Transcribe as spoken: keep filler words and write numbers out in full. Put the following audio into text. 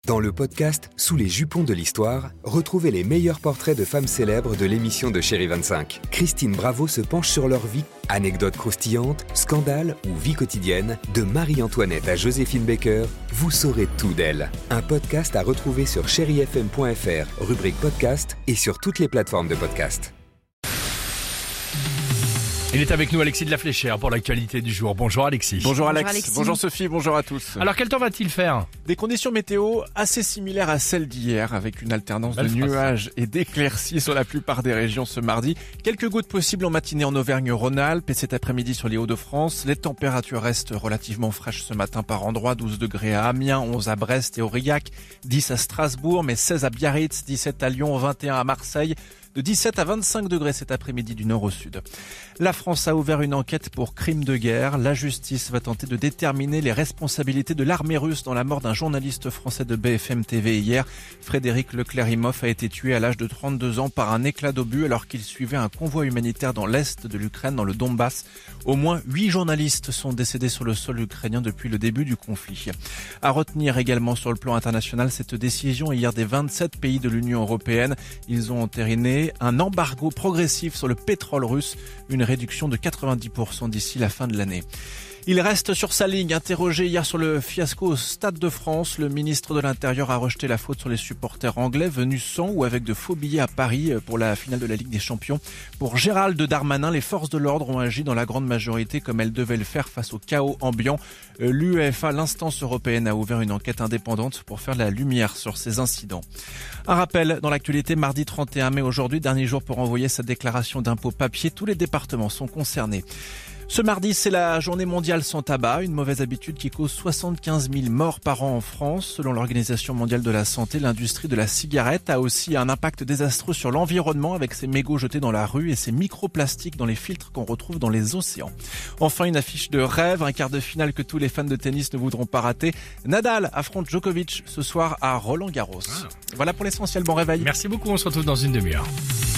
Dans le podcast Sous les jupons de l'histoire, retrouvez les meilleurs portraits de femmes célèbres de l'émission de Chérie vingt-cinq. Christine Bravo se penche sur leur vie, anecdotes croustillantes, scandales ou vie quotidienne. De Marie-Antoinette à Joséphine Baker, vous saurez tout d'elle. Un podcast à retrouver sur chéri f m point f r, rubrique podcast et sur toutes les plateformes de podcast. Il est avec nous, Alexis de la Fléchère, pour l'actualité du jour. Bonjour Alexis. Bonjour Alex, Bonjour Alexis. Bonjour Sophie, bonjour à tous. Alors quel temps va-t-il faire ? Des conditions météo assez similaires à celles d'hier, avec une alternance Belle de phrase. nuages et d'éclaircies sur la plupart des régions ce mardi. Quelques gouttes possibles en matinée en Auvergne-Rhône-Alpes et cet après-midi sur les Hauts-de-France. Les températures restent relativement fraîches ce matin par endroits. douze degrés à Amiens, onze à Brest et Aurillac, dix à Strasbourg, mais seize à Biarritz, dix-sept à Lyon, vingt et un à Marseille. De dix-sept à vingt-cinq degrés cet après-midi du nord au sud. La France a ouvert une enquête pour crime de guerre. La justice va tenter de déterminer les responsabilités de l'armée russe dans la mort d'un journaliste français de B F M T V hier. Frédéric Leclerimoff a été tué à l'âge de trente-deux ans par un éclat d'obus alors qu'il suivait un convoi humanitaire dans l'est de l'Ukraine, dans le Donbass. Au moins huit journalistes sont décédés sur le sol ukrainien depuis le début du conflit. À retenir également sur le plan international cette décision hier des vingt-sept pays de l'Union européenne. Ils ont entériné un embargo progressif sur le pétrole russe, une réduction de quatre-vingt-dix pour cent d'ici la fin de l'année. Il reste sur sa ligne. Interrogé hier sur le fiasco au Stade de France, le ministre de l'Intérieur a rejeté la faute sur les supporters anglais venus sans ou avec de faux billets à Paris pour la finale de la Ligue des Champions. Pour Gérald Darmanin, les forces de l'ordre ont agi dans la grande majorité comme elles devaient le faire face au chaos ambiant. L'UEFA, l'instance européenne, a ouvert une enquête indépendante pour faire la lumière sur ces incidents. Un rappel dans l'actualité, mardi trente et un mai aujourd'hui, dernier jour pour envoyer sa déclaration d'impôt papier. Tous les départements sont concernés. Ce mardi, c'est la journée mondiale sans tabac, une mauvaise habitude qui cause soixante-quinze mille morts par an en France. Selon l'Organisation mondiale de la santé, l'industrie de la cigarette a aussi un impact désastreux sur l'environnement avec ses mégots jetés dans la rue et ses microplastiques dans les filtres qu'on retrouve dans les océans. Enfin, une affiche de rêve, un quart de finale que tous les fans de tennis ne voudront pas rater. Nadal affronte Djokovic ce soir à Roland-Garros. Ah. Voilà pour l'essentiel, bon réveil. Merci beaucoup, on se retrouve dans une demi-heure.